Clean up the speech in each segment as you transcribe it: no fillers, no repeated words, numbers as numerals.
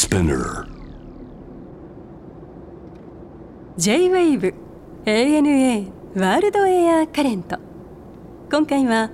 Spinner J-WAVE ANA ワールドエアカレント。今回は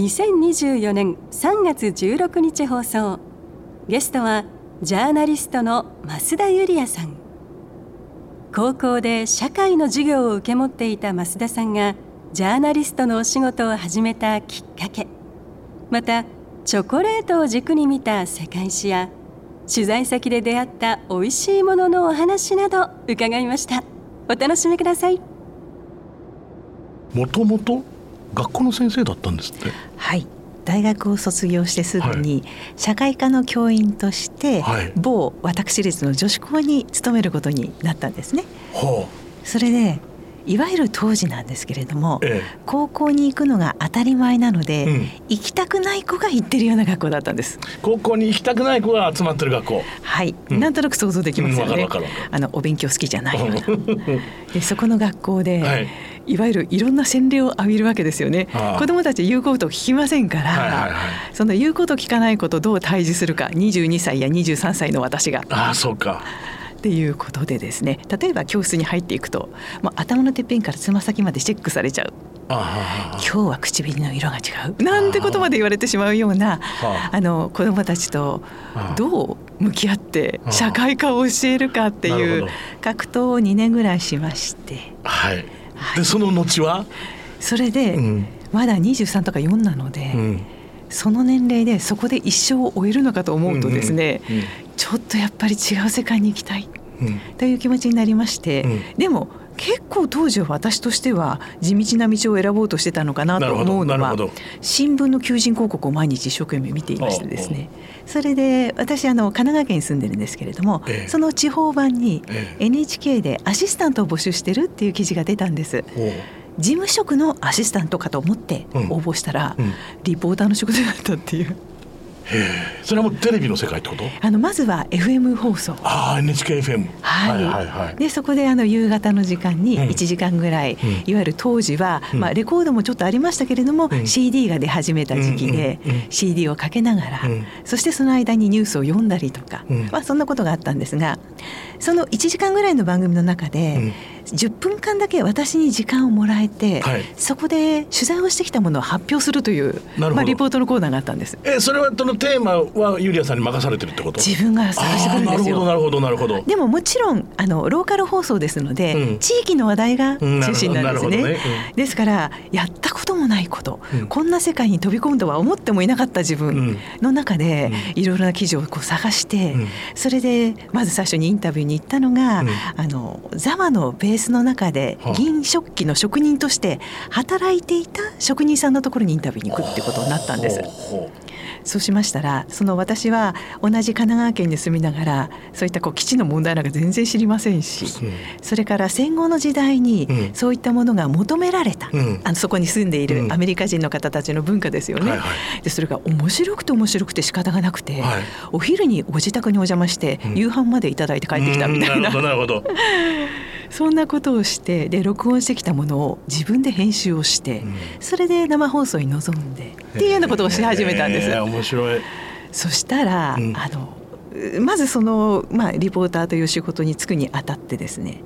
2024年3月16日放送。ゲストはジャーナリストの増田ユリヤさん。高校で社会の授業を受け持っていた増田さんがジャーナリストのお仕事を始めたきっかけ、またチョコレートを軸に見た世界史や取材先で出会ったおいしいもののお話など伺いました。お楽しみください。 もともと学校の先生だったんですって。 はい、大学を卒業してすぐに社会科の教員として某私立の女子校に勤めることになったんですね。それでいわゆる当時なんですけれども、高校に行くのが当たり前なので、行きたくない子が行ってるような学校だったんです。 高校に行きたくない子が集まってる学校。 はい、なんとなく想像できますよね。お勉強好きじゃないようなでそこの学校で、いわゆるいろんな洗礼を浴びるわけですよね。子どもたち言うことを聞きませんから、その言うこと聞かないことをどう対峙するか、22歳や23歳の私が。 そうかっていうことでですね、例えば教室に入っていくと、頭のてっぺんからつま先までチェックされちゃう。今日は唇の色が違うなんてことまで言われてしまうような子どもたちとどう向き合って社会科を教えるかっていう格闘を2年ぐらいしまして、 でその後はそれで、まだ23とか4なので、その年齢でそこで一生を終えるのかと思うとですね、ちょっとやっぱり違う世界に行きたいという気持ちになりまして、でも結構当時は私としては地道な道を選ぼうとしてたのかなと思うのは、新聞の求人広告を毎日一生懸命見ていましてですね、それで私神奈川県に住んでるんですけれども、その地方版に NHK でアシスタントを募集してるっていう記事が出たんです。事務職のアシスタントかと思って応募したら、リポーターの仕事だったっていう。 それはもうテレビの世界ってこと？ まずは FM 放送。 NHKFM。 でそこで夕方の時間に1時間ぐらい、いわゆる当時は、レコードもちょっとありましたけれども、CD が出始めた時期で、CD をかけながら、そしてその間にニュースを読んだりとか、そんなことがあったんですが、その1時間ぐらいの番組の中で、10分間だけ私に時間をもらえて、そこで取材をしてきたものを発表するという、リポートのコーナーがあったんです。 それはそのテーマはユリアさんに任されてるってこと？ 自分が探してくるんですよ。 なるほど。でももちろんローカル放送ですので、地域の話題が中心なんですね。ですからやったこともないこと、こんな世界に飛び込むとは思ってもいなかった自分の中で、いろいろな記事を探して、それでまず最初にインタビューに行ったのが、ザマのベースの中で銀食器の職人として働いていた職人さんのところにインタビューに行くってことになったんです。そうしましたら、私は同じ神奈川県に住みながら、そういった基地の問題なんか全然知りませんし、それから戦後の時代にそういったものが求められた、そこに住んでいるアメリカ人の方たちの文化ですよね。でそれが面白くて仕方がなくて、お昼にご自宅にお邪魔して、夕飯までいただいて帰ってきたみたいな、そんなことをして、で録音してきたものを自分で編集をして、それで生放送に臨んでっていうようなことをし始めたんです。 面白い。 そしたら、まずリポーターという仕事に就くにあたってですね、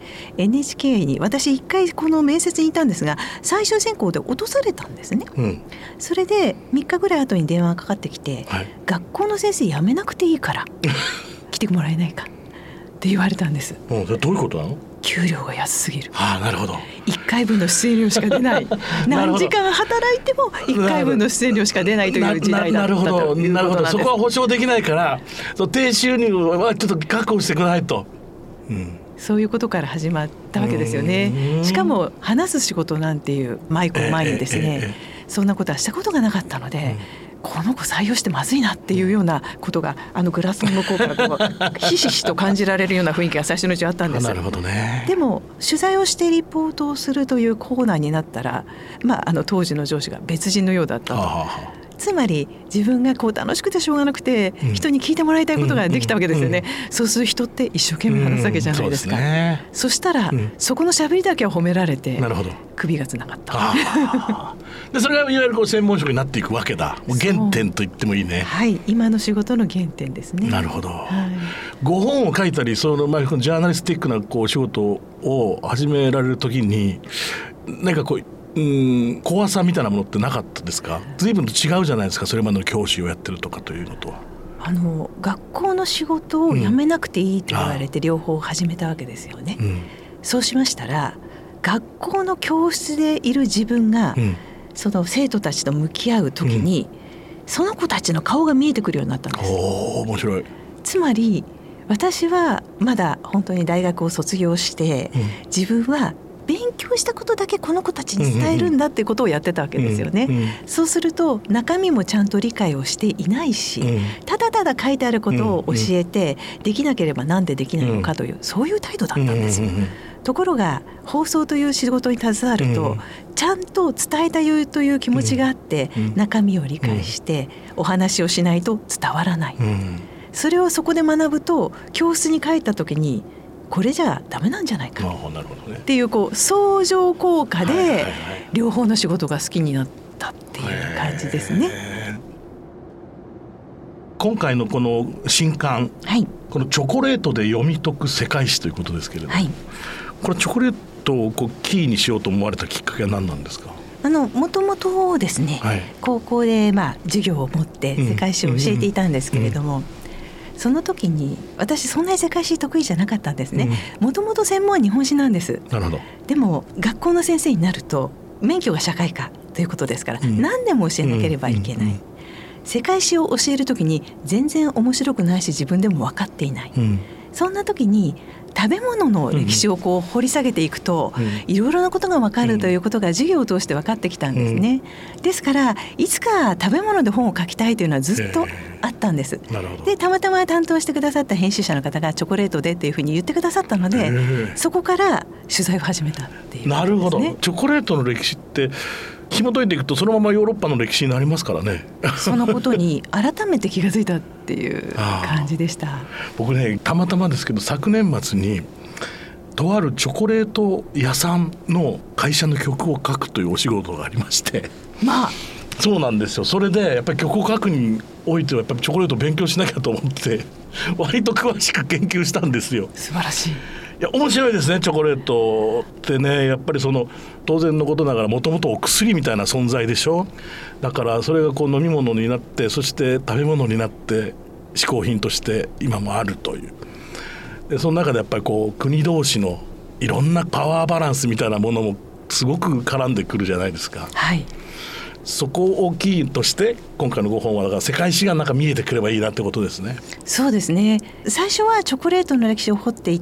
NHK に私1回この面接にいたんですが、最終選考で落とされたんですね。それで3日ぐらい後に電話がかかってきて、学校の先生辞めなくていいから来てもらえないかって言われたんです。 どういうことなの？ 給料が安すぎる。 なるほど。 1回分の出演料しか出ない何時間働いても1回分の出演料しか出ないという時代だったということなんです。 そこは保証できないから、低収入はちょっと確保してくださいと、 そういうことから始まったわけですよね。しかも話す仕事なんていうマイクの前にですね、そんなことはしたことがなかったので、この子採用してまずいなっていうようなことが、グラスの向こうからひしひしと感じられるような雰囲気が最初のうちあったんです。 なるほどね。 でも取材をしてリポートをするというコーナーになったら、当時の上司が別人のようだったと。 つまり自分がこう楽しくてしょうがなくて、人に聞いてもらいたいことができたわけですよね。そうする人って一生懸命話すわけじゃないですか。そしたら、そこの喋りだけは褒められて、首がつながった。 でそれがいわゆるこう専門職になっていくわけだ。もう原点と言ってもいいね。 はい、今の仕事の原点ですね。 なるほど。ご本を書いたり、そのジャーナリスティックなこう仕事を始められる時に、なんかこう怖さみたいなものってなかったですか？随分と違うじゃないですか、それまでの教師をやってるとかというのとは。 学校の仕事を辞めなくていいと言われて両方始めたわけですよね。そうしましたら、学校の教室でいる自分が、その生徒たちと向き合う時に、その子たちの顔が見えてくるようになったんです。 面白い。 つまり私はまだ本当に大学を卒業して、自分は勉強したことだけこの子たちに伝えるんだっていうことをやってたわけですよね。そうすると中身もちゃんと理解をしていないし、ただただ書いてあることを教えて、できなければなんでできないのかという、そういう態度だったんですよ。ところが放送という仕事に携わると、ちゃんと伝えたいという気持ちがあって、中身を理解してお話をしないと伝わらない。それをそこで学ぶと、教室に帰った時にこれじゃダメなんじゃないかっていう、相乗効果で両方の仕事が好きになったっていう感じですね。 今回のこの新刊、このチョコレートで読み解く世界史ということですけれども、これチョコレートをキーにしようと思われたきっかけは何なんですか？ もともとですね、高校で授業を持って世界史を教えていたんですけれども、その時に私そんなに世界史得意じゃなかったんですね。もともと専門は日本史なんです。 なるほど。 でも学校の先生になると免許が社会科ということですから、何でも教えなければいけない。世界史を教える時に全然面白くないし、自分でも分かっていない。そんな時に食べ物の歴史を掘り下げていくと、いろいろなことが分かるということが授業を通して分かってきたんですね。ですからいつか食べ物で本を書きたいというのはずっとあったんです。でたまたま担当してくださった編集者の方がチョコレートでっていうふうに言ってくださったので、そこから取材を始めたっていう、 なるほど。チョコレートの歴史って紐解いていくとそのままヨーロッパの歴史になりますからね。 そのことに改めて気がついたっていう感じでした。 僕ね、たまたまですけど昨年末にとあるチョコレート屋さんの会社の曲を書くというお仕事がありまして、そうなんですよ。それでやっぱり曲を書くにおいてはやっぱりチョコレートを勉強しなきゃと思って割と詳しく研究したんですよ。 素晴らしい。 いや面白いですね。チョコレートってね、やっぱり当然のことながらもともとお薬みたいな存在でしょ。だからそれが飲み物になって、そして食べ物になって嗜好品として今もあるという。でその中でやっぱり国同士のいろんなパワーバランスみたいなものもすごく絡んでくるじゃないですか。そこをキーとして今回の5本はだから世界史が見えてくればいいなってことですね。 そうですね。最初はチョコレートの歴史を掘っていって、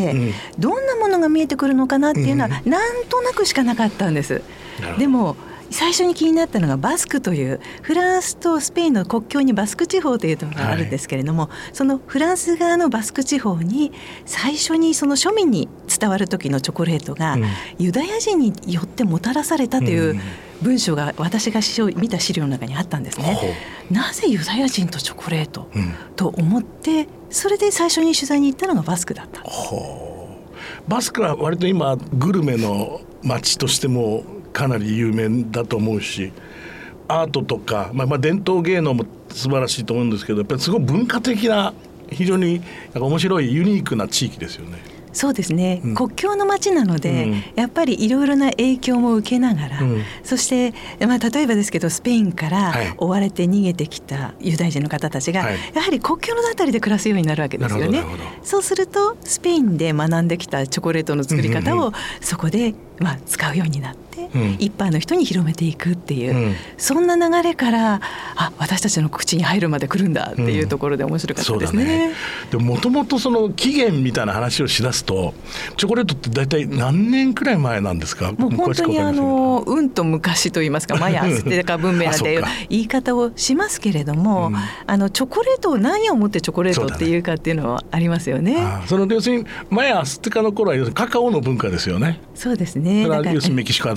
どんなものが見えてくるのかなっていうのはなんとなくしかなかったんです。でも最初に気になったのがバスクというフランスとスペインの国境にバスク地方というのがあるんですけれども、そのフランス側のバスク地方に最初にその庶民に伝わる時のチョコレートがユダヤ人によってもたらされたという文章が私が見た資料の中にあったんですね。なぜユダヤ人とチョコレート、と思って、それで最初に取材に行ったのがバスクだった。 バスクは割と今グルメの街としてもかなり有名だと思うし、アートとか、伝統芸能も素晴らしいと思うんですけど、やっぱりすごい文化的な非常に面白いユニークな地域ですよね。 そうですね、国境の街なので、やっぱりいろいろな影響も受けながら、そして、例えばですけどスペインから追われて逃げてきたユダヤ人の方たちが、やはり国境のあたりで暮らすようになるわけですよね。そうするとスペインで学んできたチョコレートの作り方をそこで使うようになって、一般の人に広めていくっていう、そんな流れから私たちの口に入るまで来るんだっていうところで面白かったですね。 でもともとその起源みたいな話をしだすと、チョコレートって大体何年くらい前なんですか？ もう本当にうんと昔といいますか、マヤアステカ文明なんていう言い方をしますけれども、チョコレートを何をもってチョコレートっていうかっていうのはありますよね。 要するにマヤアステカの頃はカカオの文化ですよね。 そうですね。 それは要するにメキシコあたり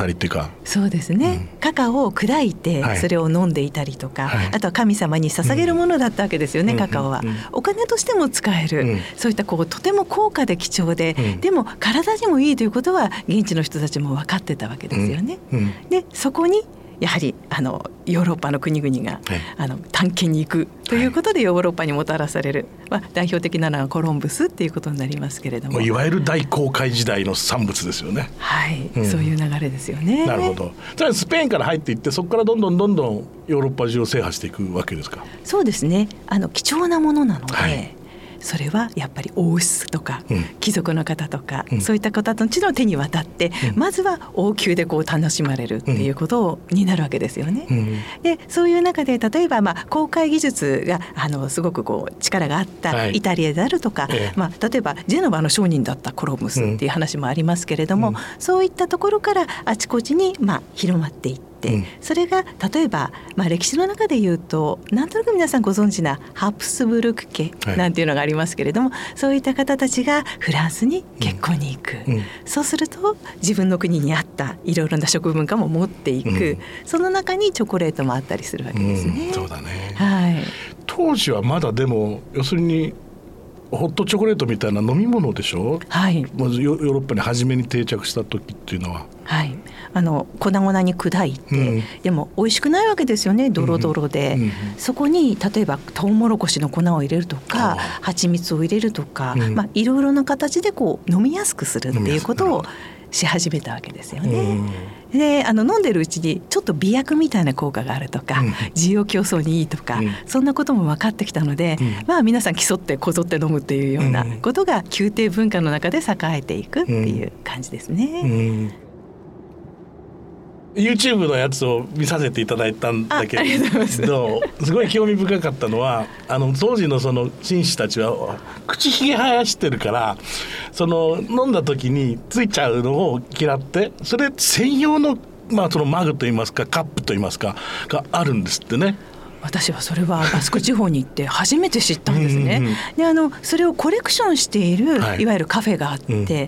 りっていうか。 そうですね、カカオを砕いてそれを飲んでいたりとか、あとは神様に捧げるものだったわけですよね、カカオは。お金としても使える、そういったとても高価で貴重で、でも体にもいいということは現地の人たちも分かってたわけですよね。でそこにやはりヨーロッパの国々が、探検に行くということでヨーロッパにもたらされる、代表的なのはコロンブスっていうことになりますけれども、 いわゆる大航海時代の産物ですよね。 はい、そういう流れですよね。 なるほど。つまりスペインから入っていって、そこからどんどんヨーロッパ中を制覇していくわけですか。 そうですね、貴重なものなので、それはやっぱり王室とか、貴族の方とか、そういった方たちの手に渡って、まずは王宮で楽しまれるっていうことになるわけですよね。でそういう中で例えば航海技術がすごく力があったイタリアであるとか、例えばジェノバの商人だったコロンブスっていう話もありますけれども、そういったところからあちこちに広まっていって、それが例えば、歴史の中でいうとなんとなく皆さんご存知なハプスブルク家なんていうのがありますけれども、そういった方たちがフランスに結婚に行く、そうすると自分の国に合ったいろいろな食文化も持っていく、その中にチョコレートもあったりするわけですね。 そうだね、 はい、 当時はまだでも要するにホットチョコレートみたいな飲み物でしょ。はい、まずヨーロッパに初めに定着した時っていうのは、 はい、粉々に砕いて、でも美味しくないわけですよね、ドロドロで。そこに例えばトウモロコシの粉を入れるとか蜂蜜を入れるとか、いろいろな形で飲みやすくするっていうことをし始めたわけですよね。で飲んでるうちにちょっと美薬みたいな効果があるとか、需要競争にいいとか、そんなことも分かってきたので、皆さん競ってこぞって飲むっていうようなことが宮廷文化の中で栄えていくっていう感じですね。 YouTube のやつを見させていただいたんだけど、すごい興味深かったのは当時のその紳士たちは口ひげ生やしてるから、飲んだ時についちゃうのを嫌って、それ専用の、そのマグといいますかカップといいますかがあるんですってね。 私はそれはバスク地方に行って初めて知ったんですね。でそれをコレクションしている、いわゆるカフェがあって、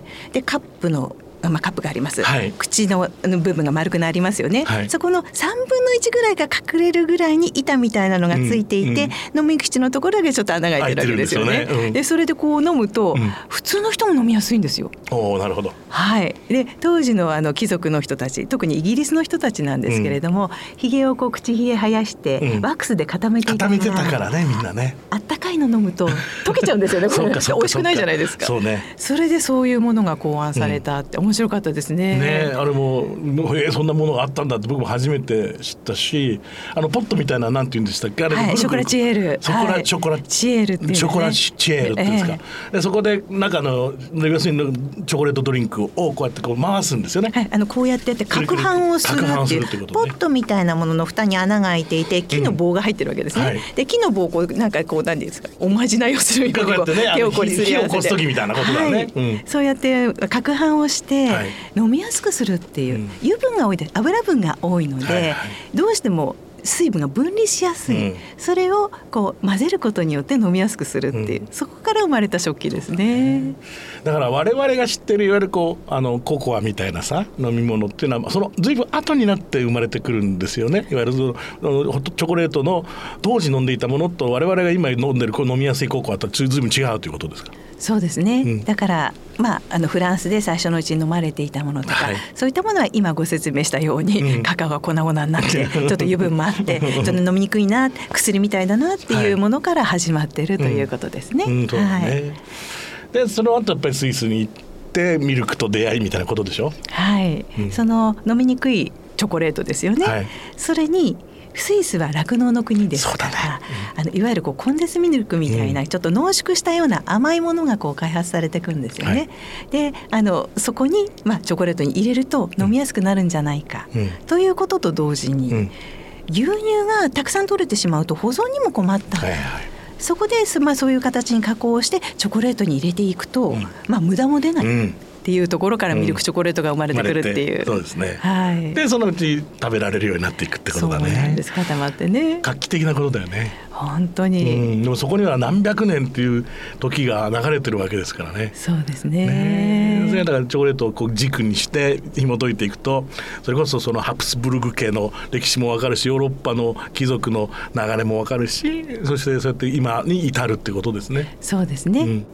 でカップがあります、口の部分が丸くなりますよね、そこの3分の1ぐらいが隠れるぐらいに板みたいなのがついていて、飲み口のところだけちょっと穴が開いてるわけですよね。でそれで飲むと、普通の人も飲みやすいんですよ。 なるほど。 で当時の貴族の人たち、特にイギリスの人たちなんですけれども、ひげを口ひげ生やして、ワックスで固めていたからね、みんなね。 あったかいの飲むと溶けちゃうんですよね。これ美味しくないじゃないですか。それでそういうものが考案されたって面白かったですね。 あれもそんなものがあったんだって僕も初めて知ったし、ポットみたいななんて言うんでしたっけ、あれ、 ショコラチエール、 ショコラチエールっていうね、ショコラチエールっていうんですか。でそこで中の要するにチョコレートドリンクをこうやって回すんですよね。 こうやってやって攪拌をするっていう、ポットみたいなものの蓋に穴が開いていて、木の棒が入ってるわけですね。で木の棒を何ですか、おまじないをするみたいな、手をこりすり合わせて、 火を起こす時みたいなことだね。 そうやって攪拌をして飲みやすくするっていう、油分が多いで油分が多いので、どうしても水分が分離しやすい、それを混ぜることによって飲みやすくするっていう、そこから生まれた食器ですね。 だから我々が知ってるいわゆるココアみたいなさ飲み物っていうのはその随分後になって生まれてくるんですよね。いわゆるホットチョコレートの当時飲んでいたものと我々が今飲んでる飲みやすいココアとは随分違うということですか。 そうですね、だからフランスで最初のうちに飲まれていたものとか、そういったものは今ご説明したように、カカオが粉々になってちょっと油分もあってちょっと飲みにくいな、薬みたいだなっていうものから始まっているということですね。 でその後やっぱりスイスに行ってミルクと出会いみたいなことでしょ。 その飲みにくいチョコレートですよね、それにスイスは酪農の国ですから、いわゆるコンデンスミルクみたいな、ちょっと濃縮したような甘いものが開発されていくんですよね。でそこに、チョコレートに入れると飲みやすくなるんじゃないか、ということと同時に、牛乳がたくさん取れてしまうと保存にも困った、そこで、そういう形に加工してチョコレートに入れていくと、無駄も出ない、 っていうところからミルクチョコレートが生まれてくるっていう、 そうですね、 はい、 でそのうち食べられるようになっていくってことだね。 そうなんです、固まってね、 画期的なことだよね本当に、 でもそこには何百年っていう時が流れてるわけですからね。 そうですね。 だからチョコレートをこう軸にして紐解いていくと、それこそそのハプスブルグ家の歴史も分かるし、ヨーロッパの貴族の流れも分かるし、そしてそうやって今に至るってことですね。 そうですね、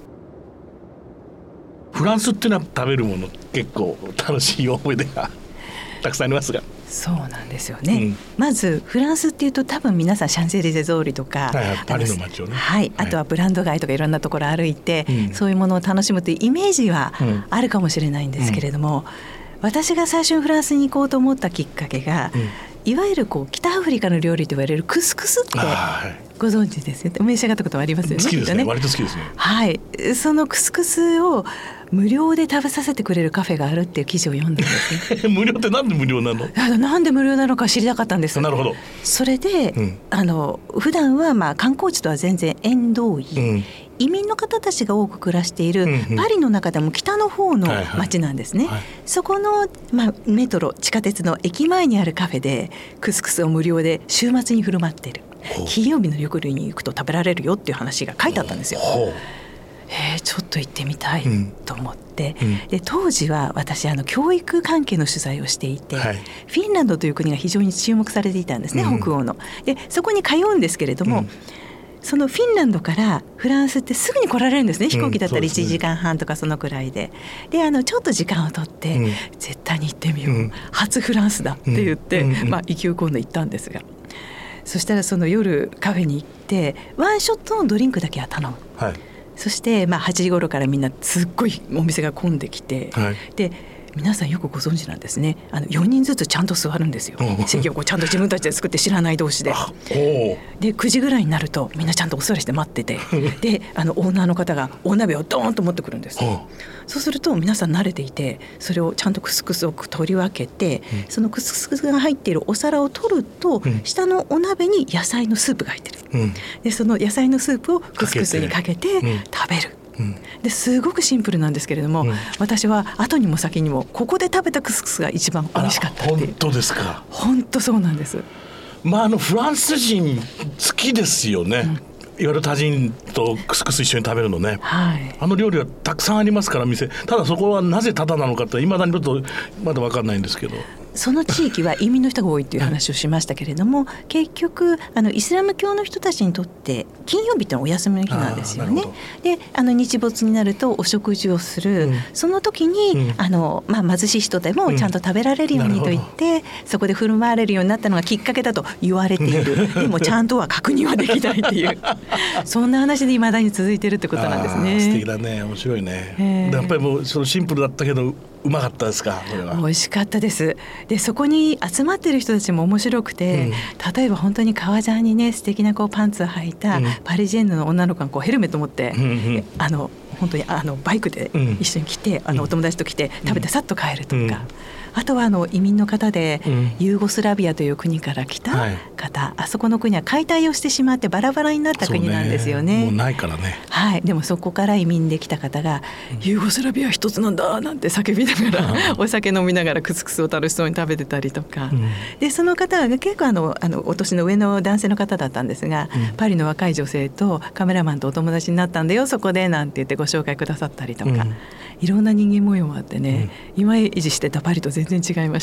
フランスっていうのは食べるもの結構楽しい思い出がたくさんありますが。 そうなんですよね、まずフランスっていうと多分皆さんシャンゼリゼ通りとか、 パリの街をね、 あとはブランド街とかいろんなところ歩いて、そういうものを楽しむというイメージはあるかもしれないんですけれども、私が最初にフランスに行こうと思ったきっかけが、いわゆるこう北アフリカの料理と言われるクスクスってご存知ですよね。召し上がったことはありますよね。 好きですね、割と好きですね。 はい、そのクスクスを無料で食べさせてくれるカフェがあるっていう記事を読んだんですね。 無料ってなんで無料なの？ なんで無料なのか知りたかったんです。 なるほど。 それで、普段はまあ観光地とは全然縁遠い、移民の方たちが多く暮らしているパリの中でも北の方の町なんですね、そこの、メトロ地下鉄の駅前にあるカフェでクスクスを無料で週末に振る舞っている。金曜日の夜に行くと食べられるよっていう話が書いてあったんですよ。ちょっと行ってみたいと思って、で当時は私教育関係の取材をしていて、フィンランドという国が非常に注目されていたんですね、北欧の。でそこに通うんですけれども、そのフィンランドからフランスってすぐに来られるんですね。飛行機だったら1時間半とかそのくらいで、ちょっと時間を取って、絶対に行ってみよう、初フランスだって言って、勢い込んで行ったんですが、そしたらその夜カフェに行ってワンショットのドリンクだけは頼む、そして8時頃からみんなすっごいお店が混んできて、で皆さんよくご存知なんですね。4人ずつちゃんと座るんですよ。席をこうちゃんと自分たちで作って、知らない同士で。で9時ぐらいになるとみんなちゃんとお座りして待ってて、でオーナーの方がお鍋をドーンと持ってくるんです。そうすると皆さん慣れていて、それをちゃんとクスクスを取り分けて、そのクスクスが入っているお皿を取ると、下のお鍋に野菜のスープが入ってる、でその野菜のスープをクスクスにかけて食べる。ですごくシンプルなんですけれども、私は後にも先にもここで食べたクスクスが一番美味しかったっていう。 本当ですか？ 本当そうなんです。 フランス人好きですよね、いわゆるタジンとクスクス一緒に食べるのね、料理はたくさんありますから店。ただそこはなぜタダなのかっていまだにちょっとまだ分かんないんですけど、 その地域は移民の人が多いっていう話をしましたけれども、結局イスラム教の人たちにとって金曜日ってお休みの日なんですよね。で日没になるとお食事をする、その時に、貧しい人でもちゃんと食べられるようにと言って、そこで振る舞われるようになったのがきっかけだと言われている。でもちゃんとは確認はできないっていうそんな話で未だに続いてるってことなんですね。 素敵だね、面白いね。やっぱりもうそのシンプルだったけどうまかったですか？それは美味しかったです。でそこに集まってる人たちも面白くて、例えば本当に革ジャンにね素敵なパンツを履いたパリジェンヌの女の子がヘルメット持って、本当にバイクで一緒に来て、お友達と来て食べてさっと帰るとか、あとは移民の方で、ユーゴスラビアという国から来た方、あそこの国は解体をしてしまってバラバラになった国なんですよね。 もうないからね。 でもそこから移民で来た方が、ユーゴスラビア一つなんだなんて叫びながらお酒飲みながらクスクスを楽しそうに食べてたりとか、でその方が結構お年の上の男性の方だったんですが、パリの若い女性とカメラマンとお友達になったんだよそこでなんて言ってご紹介くださったりとか、いろんな人間模様もあってね、イメージしてたパリと全然違いました。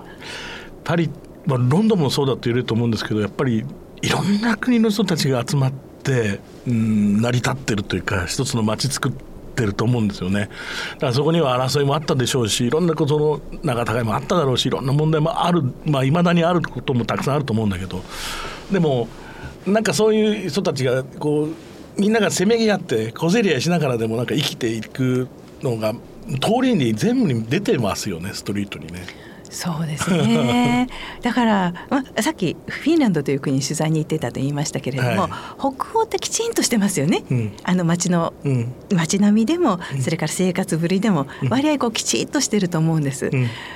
パリ、ロンドンもそうだと言えると思うんですけど、やっぱりいろんな国の人たちが集まって成り立ってるというか、一つの街作ってると思うんですよね。だからそこには争いもあったでしょうし、いろんなことの仲違いもあっただろうし、いろんな問題もある、未だにあることもたくさんあると思うんだけど、でもなんかそういう人たちがみんながせめぎ合って小競り合いしながらでも生きていくのが通りに全部に出てますよね、ストリートにね。 そうですねだから、さっきフィンランドという国に取材に行ってたと言いましたけれども、北欧ってきちんとしてますよね、街の、街並みでも、それから生活ぶりでも割合きちっとしてると思うんです、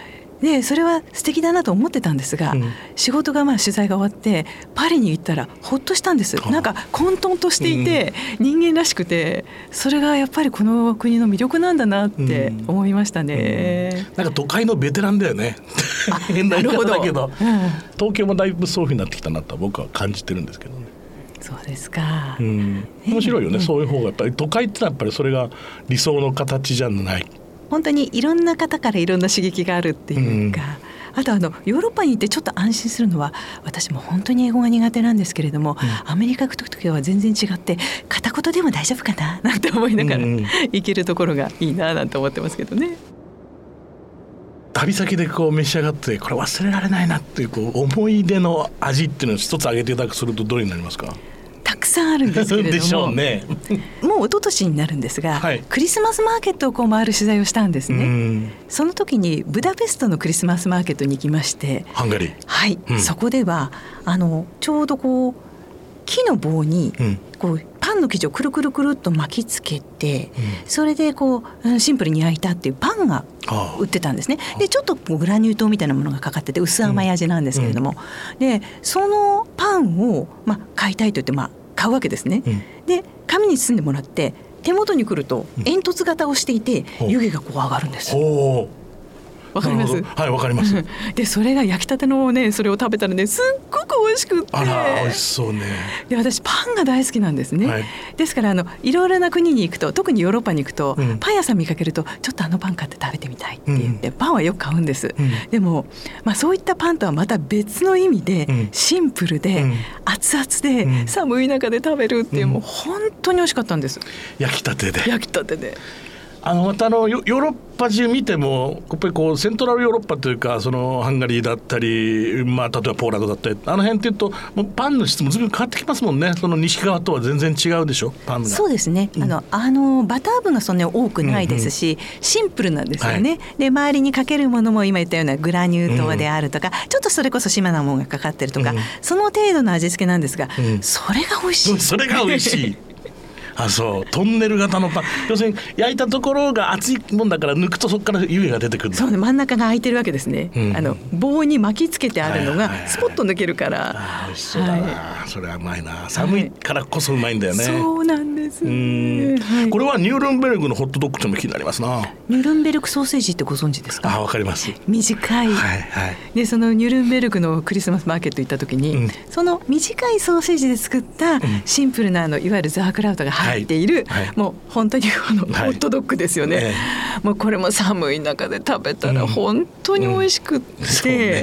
でそれは素敵だなと思ってたんですが、仕事が取材が終わってパリに行ったらほっとしたんです。なんか混沌としていて、人間らしくて、それがやっぱりこの国の魅力なんだなって思いましたね。 なんか都会のベテランだよね変な言い方だけど、東京もだいぶそういう風になってきたなと僕は感じてるんですけどね。 そうですか、 面白いよね、そういう方がやっぱり都会ってのはやっぱりそれが理想の形じゃない。 本当にいろんな方からいろんな刺激があるっていうか、あとヨーロッパに行ってちょっと安心するのは、私も本当に英語が苦手なんですけれども、アメリカ行く時は全然違って、片言でも大丈夫かななんて思いながら、行けるところがいいななんて思ってますけどね。 旅先でこう召し上がってこれ忘れられないなっていう、思い出の味っていうのを一つ挙げていただくするとどれになりますか？ たくさんあるんですけれどもでしょうねもう一昨年になるんですが、クリスマスマーケットを回る取材をしたんですね。その時にブダペストのクリスマスマーケットに行きまして、 ハンガリー、 はい、そこではちょうど木の棒にパンの生地をくるくるくるっと巻きつけて、それでシンプルに焼いたっていうパンが売ってたんですね。でちょっとグラニュー糖みたいなものがかかってて薄甘い味なんですけれども、でそのパンを買いたいと言って買うわけですね。で紙に包んでもらって手元に来ると煙突型をしていて、湯気が上がるんです。わかります？ はい、わかります。 でそれが焼きたてのね、それを食べたらね、すっごく美味しくって、 あら美味しそうね。 で私パンが大好きなんですね、ですからいろいろな国に行くと、特にヨーロッパに行くと、パン屋さん見かけるとちょっとパン買って食べてみたいって言って、パンはよく買うんです、でも、そういったパンとはまた別の意味で、シンプルで、熱々で、寒い中で食べるっていう、もう本当に美味しかったんです。 焼きたてでまたヨーロッパ中見てもやっぱりセントラルヨーロッパというか、そのハンガリーだったり、例えばポーランドだったり、あの辺っていうともうパンの質も随分変わってきますもんね。その西側とは全然違うでしょ、パンが。 そうですね、バター分がそんなに多くないですし、シンプルなんですよね、で周りにかけるものも今言ったようなグラニュー糖であるとか、ちょっとそれこそ島なものがかかってるとか、その程度の味付けなんですが、それが美味しい。 それが美味しいそうトンネル型のパン、要するに焼いたところが熱いもんだから、抜くとそこから湯気が出てくる。 そうね、真ん中が空いてるわけですね、棒に巻きつけてあるのがスポッと抜けるから、 美味しそうだな、それはうまいな。寒いからこそうまいんだよね、 そうなんです、これはニュールンベルグのホットドッグとも気になりますな。 ニュールンベルクソーセージってご存知ですか？ わかります。 短い、でそのニュールンベルクのクリスマスマーケット行った時に、その短いソーセージで作ったシンプルないわゆるザークラウトが入っている、もう本当にホットドッグですよね、もうこれも寒い中で食べたら本当に美味しくって、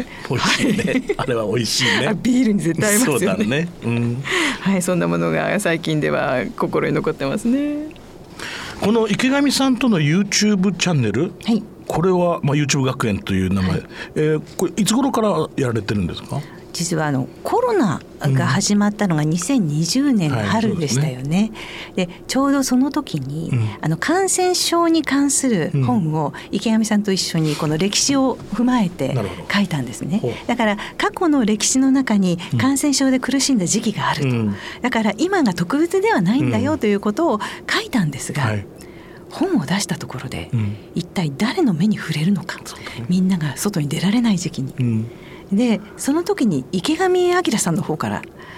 美味しいね、あれは美味しいねビールに絶対合いますよね。 そうだね、 そんなものが最近では心に残ってますね。 この池上さんとの YouTube チャンネル、これは、YouTube 学園という名前、これいつ頃からやられてるんですか？ 実はコロナが始まったのが2020年春でしたよね、でちょうどその時に、感染症に関する本を池上さんと一緒にこの歴史を踏まえて書いたんですね。だから過去の歴史の中に感染症で苦しんだ時期があると、だから今が特別ではないんだよということを書いたんですが、本を出したところで、一体誰の目に触れるのか、みんなが外に出られない時期に、でその時に池上彰さんの方から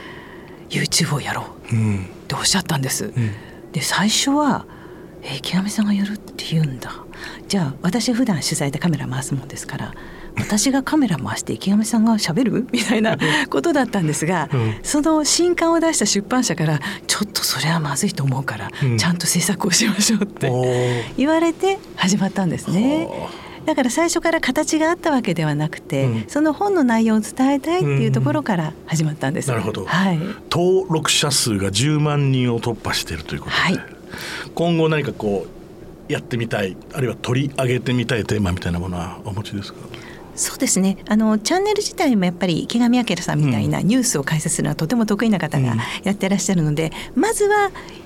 YouTube をやろうっておっしゃったんです、で最初は池上さんがやるって言うんだ、じゃあ私普段取材でカメラ回すもんですから私がカメラ回して池上さんが喋るみたいなことだったんですが、その新刊を出した出版社からちょっとそれはまずいと思うから、ちゃんと制作をしましょうって言われて始まったんですね。だから最初から形があったわけではなくて、その本の内容を伝えたいっていうところから始まったんです。 なるほど、登録者数が10万人を突破しているということで、今後何かやってみたい、あるいは取り上げてみたいテーマみたいなものはお持ちですか？ そうですね、チャンネル自体もやっぱり池上彰さんみたいなニュースを解説するのはとても得意な方がやってらっしゃるので、まずは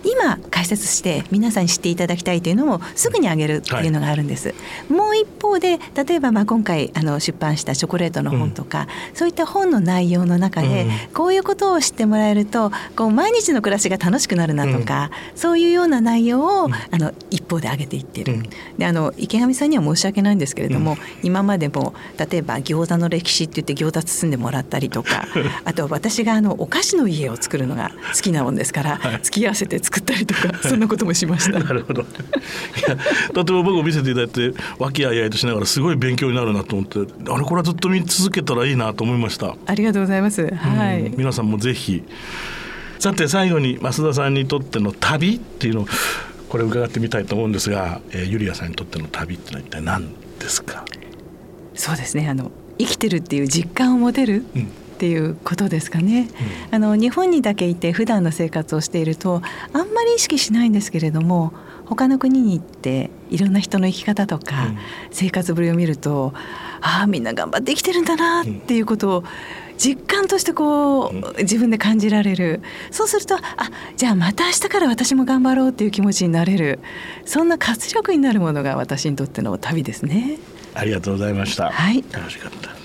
今解説して皆さんに知っていただきたいというのをすぐにあげるというのがあるんです、もう一方で例えば今回出版したチョコレートの本とか、そういった本の内容の中で、こういうことを知ってもらえると毎日の暮らしが楽しくなるなとか、そういうような内容を一方で上げていってる、で池上さんには申し訳ないんですけれども、今までも例えば餃子の歴史って言って餃子包んでもらったりとかあと私がお菓子の家を作るのが好きなもんですから、付き合わせて作ったりとかそんなこともしましたなるほど。いやとても僕も見せていただいて和気あいあいとしながらすごい勉強になるなと思って、これはずっと見続けたらいいなと思いました。 ありがとうございます、はい、 皆さんもぜひ。さて最後に増田さんにとっての旅っていうのをこれ伺ってみたいと思うんですが、ユリアさんにとっての旅ってのは一体何ですか？ そうですね、生きてるっていう実感を持てる、っていうことですかね、日本にだけいて普段の生活をしているとあんまり意識しないんですけれども、他の国に行っていろんな人の生き方とか、生活ぶりを見るとみんな頑張って生きてるんだなっていうことを実感として自分で感じられる。そうするとじゃあまた明日から私も頑張ろうっていう気持ちになれる、そんな活力になるものが私にとっての旅ですね。 ありがとうございました、 はい、 楽しかった。